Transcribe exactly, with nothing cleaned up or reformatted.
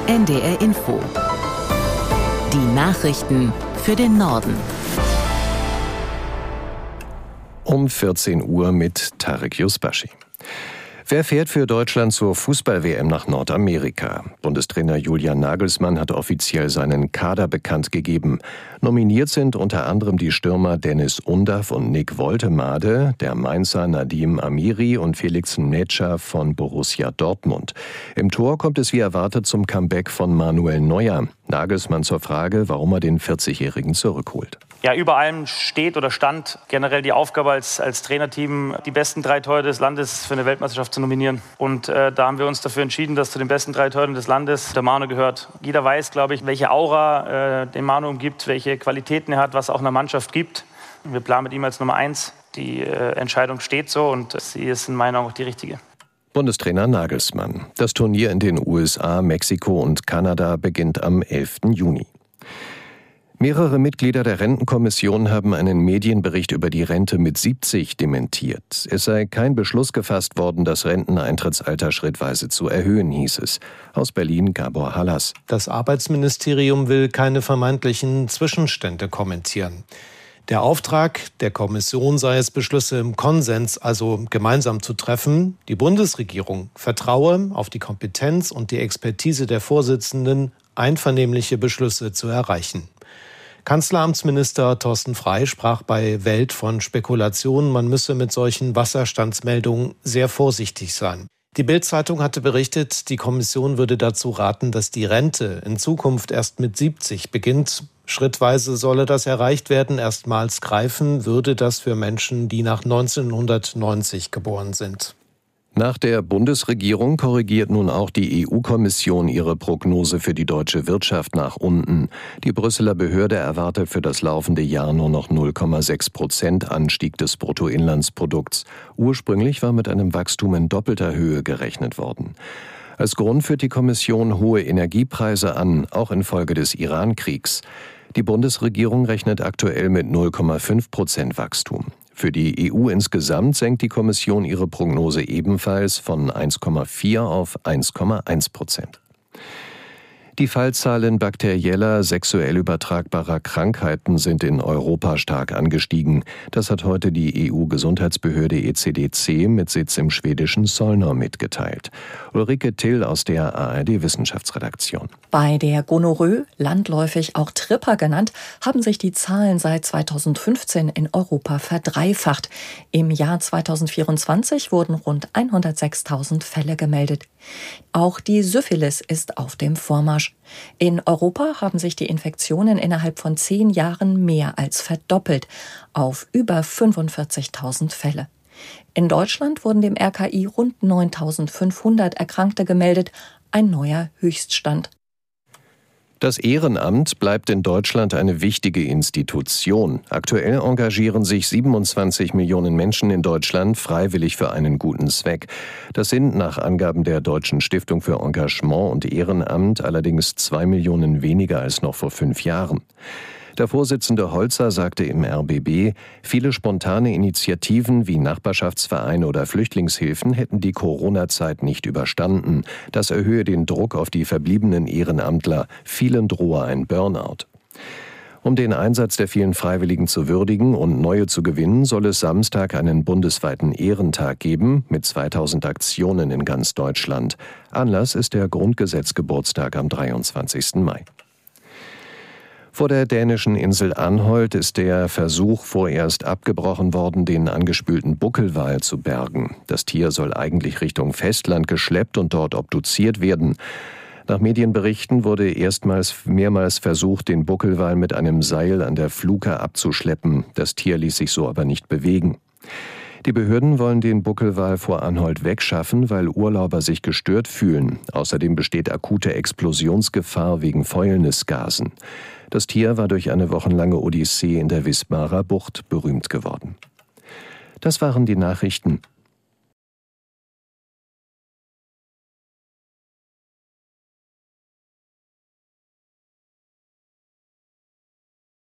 N D R Info. Die Nachrichten für den Norden. Um vierzehn Uhr mit Tarek Yusbashi. Wer fährt für Deutschland zur Fußball-W M nach Nordamerika? Bundestrainer Julian Nagelsmann hat offiziell seinen Kader bekannt gegeben. Nominiert sind unter anderem die Stürmer Dennis Undav und Nick Woltemade, der Mainzer Nadim Amiri und Felix Netscher von Borussia Dortmund. Im Tor kommt es wie erwartet zum Comeback von Manuel Neuer. Nagelsmann zur Frage, warum er den vierzigjährigen zurückholt. Ja, über allem steht oder stand generell die Aufgabe als, als Trainerteam, die besten drei Torhüter des Landes für eine Weltmeisterschaft zu nominieren. Und äh, da haben wir uns dafür entschieden, dass zu den besten drei Torhütern des Landes der Manu gehört. Jeder weiß, glaube ich, welche Aura äh, den Manu umgibt, welche Qualitäten er hat, was auch einer Mannschaft gibt. Wir planen mit ihm als Nummer eins. Die äh, Entscheidung steht so und sie ist in meinen Augen auch die richtige. Bundestrainer Nagelsmann. Das Turnier in den U S A, Mexiko und Kanada beginnt am elften Juni. Mehrere Mitglieder der Rentenkommission haben einen Medienbericht über die Rente mit siebzig dementiert. Es sei kein Beschluss gefasst worden, das Renteneintrittsalter schrittweise zu erhöhen, hieß es. Aus Berlin Gabor Hallas. Das Arbeitsministerium will keine vermeintlichen Zwischenstände kommentieren. Der Auftrag der Kommission sei es, Beschlüsse im Konsens, also gemeinsam zu treffen. Die Bundesregierung vertraue auf die Kompetenz und die Expertise der Vorsitzenden, einvernehmliche Beschlüsse zu erreichen. Kanzleramtsminister Thorsten Frey sprach bei Welt von Spekulationen, man müsse mit solchen Wasserstandsmeldungen sehr vorsichtig sein. Die Bild-Zeitung hatte berichtet, die Kommission würde dazu raten, dass die Rente in Zukunft erst mit siebzig beginnt. Schrittweise solle das erreicht werden. Erstmals greifen würde das für Menschen, die nach neunzehnhundertneunzig geboren sind. Nach der Bundesregierung korrigiert nun auch die E U-Kommission ihre Prognose für die deutsche Wirtschaft nach unten. Die Brüsseler Behörde erwartet für das laufende Jahr nur noch null Komma sechs Prozent Anstieg des Bruttoinlandsprodukts. Ursprünglich war mit einem Wachstum in doppelter Höhe gerechnet worden. Als Grund führt die Kommission hohe Energiepreise an, auch infolge des Iran-Kriegs. Die Bundesregierung rechnet aktuell mit null Komma fünf Prozent Wachstum. Für die E U insgesamt senkt die Kommission ihre Prognose ebenfalls von eins Komma vier auf eins Komma eins Prozent. Die Fallzahlen bakterieller, sexuell übertragbarer Krankheiten sind in Europa stark angestiegen. Das hat heute die E U-Gesundheitsbehörde E C D C mit Sitz im schwedischen Solna mitgeteilt. Ulrike Till aus der A R D-Wissenschaftsredaktion. Bei der Gonorrhoe, landläufig auch Tripper genannt, haben sich die Zahlen seit zweitausendfünfzehn in Europa verdreifacht. Im Jahr zweitausendvierundzwanzig wurden rund hundertsechstausend Fälle gemeldet. Auch die Syphilis ist auf dem Vormarsch. In Europa haben sich die Infektionen innerhalb von zehn Jahren mehr als verdoppelt, auf über fünfundvierzigtausend Fälle. In Deutschland wurden dem R K I rund neuntausendfünfhundert Erkrankte gemeldet, ein neuer Höchststand. Das Ehrenamt bleibt in Deutschland eine wichtige Institution. Aktuell engagieren sich siebenundzwanzig Millionen Menschen in Deutschland freiwillig für einen guten Zweck. Das sind nach Angaben der Deutschen Stiftung für Engagement und Ehrenamt allerdings zwei Millionen weniger als noch vor fünf Jahren. Der Vorsitzende Holzer sagte im R B B, viele spontane Initiativen wie Nachbarschaftsvereine oder Flüchtlingshilfen hätten die Corona-Zeit nicht überstanden. Das erhöhe den Druck auf die verbliebenen Ehrenamtler. Vielen drohe ein Burnout. Um den Einsatz der vielen Freiwilligen zu würdigen und neue zu gewinnen, soll es Samstag einen bundesweiten Ehrentag geben mit zweitausend Aktionen in ganz Deutschland. Anlass ist der Grundgesetzgeburtstag am dreiundzwanzigsten Mai. Vor der dänischen Insel Anholt ist der Versuch vorerst abgebrochen worden, den angespülten Buckelwal zu bergen. Das Tier soll eigentlich Richtung Festland geschleppt und dort obduziert werden. Nach Medienberichten wurde erstmals mehrmals versucht, den Buckelwal mit einem Seil an der Fluke abzuschleppen. Das Tier ließ sich so aber nicht bewegen. Die Behörden wollen den Buckelwal vor Anholt wegschaffen, weil Urlauber sich gestört fühlen. Außerdem besteht akute Explosionsgefahr wegen Fäulnisgasen. Das Tier war durch eine wochenlange Odyssee in der Wismarer Bucht berühmt geworden. Das waren die Nachrichten.